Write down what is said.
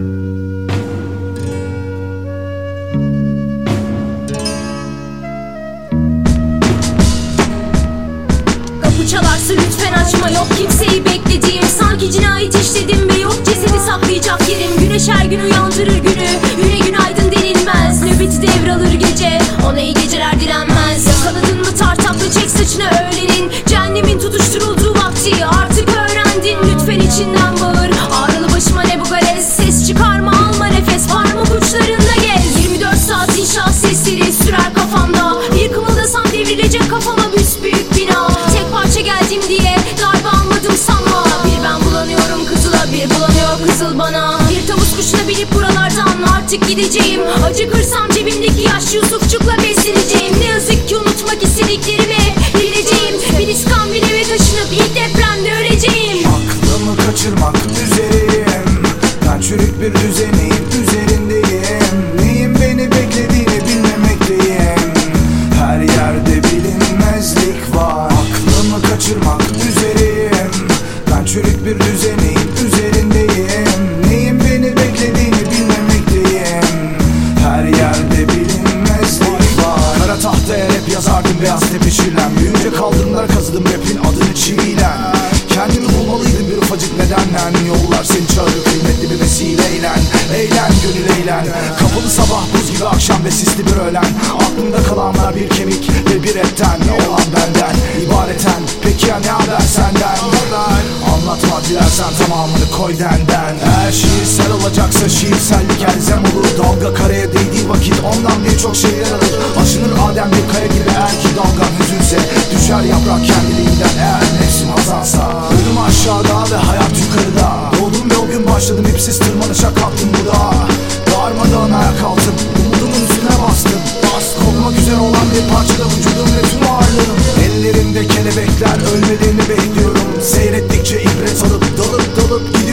Kapı çalarsa lütfen açma, yok kimseyi beklediğim. Sanki cinayet işledim ve yok cesedi saklayacak yerim. Güneş her gün uyandırır günü, güne günaydın denilmez. Nöbeti devralır gece, ona iyi geceler dilenmez. Yakaladın mı tartakla çek saçını öğlenin. Cehennemin tutuşturulduğu vakti artık öğrendin. Lütfen içinden bağır, ağrılı başıma ne bu garez. Ses çıkarma, alma nefes, parmak uçlarında gez. 24 saat inşaat sesleri sürer kafamda. Bir kımıldasam devrilecek kafama büsbüyük bina. Tek parça geldim diye darbe almadım sanma. Bir ben bulanıyorum kızıla, bir bulanıyor kızıl bana. Bir tavus kuşuna binip buralardan artık gideceğim. Acıkırsam cebimdeki yaş Yusufçukla besleneceğim. Ne yazık ki unutmak istediklerimi bileceğim. Bir iskambil eve taşınıp ilk depremde öleceğim. Aklımı kaçırmak üzereyim. Ben çürük bir düzenin üzerindeyim. Neyin beni beklediğini bilmemekteyim. Her yerde bilinmezlik var. Aklımı kaçırmak üzereyim. Ben çürük bir düzenin üzerindeyim. Neyin beni beklediğini bilmemekteyim. Her yerde bilinmezlik var. Kara tahtaya rap yazardım beyaz tepe şiirlen. Büyünce kaldırımlara kazıdım rapin adını çiğlen. Kendimi bulmalıydım bir ufacık nedenle. Yollar seni çağırır kıymetli bir vesileyle. Eğlen gönül eğlen. Kapalı sabah buz gibi akşam ve sisli bir öğlen. Aklımda kalanlar bir kemik ve bir etten. Olan benden ibareten. Peki ya ne haber senden? Anlatma dilersen tamamını koy denden. Eğer şiirsel olacaksa şiirsellik elzem olur. Dalga karaya değdiği vakit ondan birçok şeyler alır. Aşınır Adem bir kaya gibi eğer ki dalgan hüzünse. Düşer yaprak kendiliğinden eğer nefsim azalsa. Ölüm aşağıda ve hayat yukarıda. Doğdum ve o gün başladım ipsiz tırmanışa kalktım burada. Darmadağın ayak altım, umudumun üstüne bastım. Bas kopmak üzere olan bir parçada vücudum ve tüm ağırlığım. Ellerimde kelebekler ölmelerini bekliyorum. Seyrettikçe ibret alıp dalıp gidiyorum.